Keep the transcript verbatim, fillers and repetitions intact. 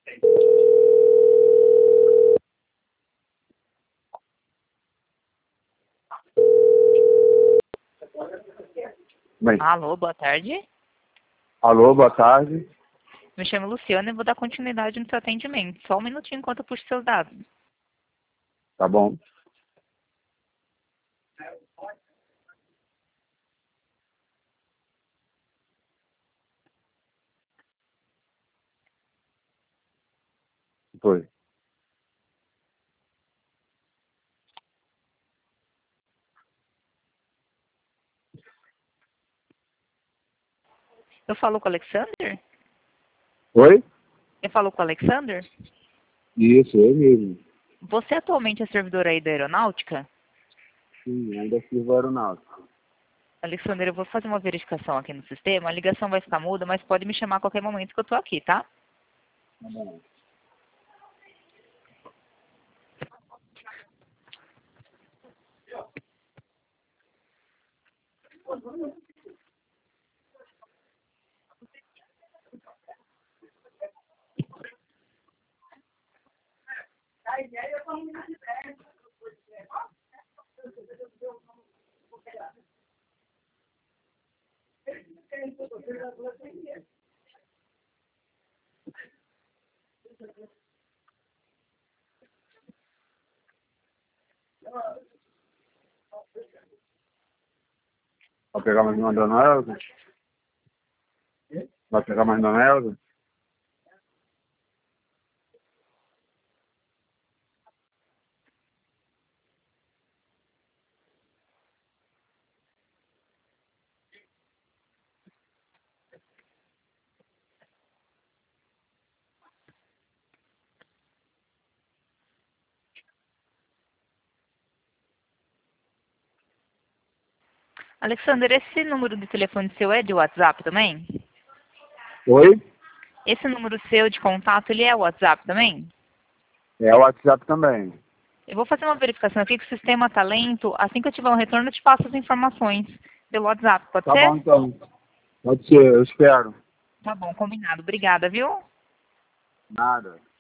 Bem, Alô, boa tarde. alô, boa tarde. Me chamo Luciana e vou dar continuidade no seu atendimento. Só um minutinho enquanto eu puxo seus dados. Tá bom. Foi. Eu falo com o Alexander? Oi? Eu falo com o Alexander? Isso, eu mesmo. Você atualmente é servidor aí da aeronáutica? Sim, ainda sirvo aeronáutico. Alexander, eu vou fazer uma verificação aqui no sistema. A ligação vai ficar muda, mas pode me chamar a qualquer momento que eu tô aqui, tá? Tá bom. Vai pegar mais uma dona Elza? Vai pegar mais dona Elza? Alexander, esse número de telefone seu é de WhatsApp também? Oi? Esse número seu de contato, ele é WhatsApp também? É o WhatsApp também. Eu vou fazer uma verificação aqui que o sistema está lento. Assim que eu tiver um retorno, eu te passo as informações pelo WhatsApp, pode Tá ser? bom, então. Pode ser, eu espero. Tá bom, combinado. Obrigada, viu? Nada.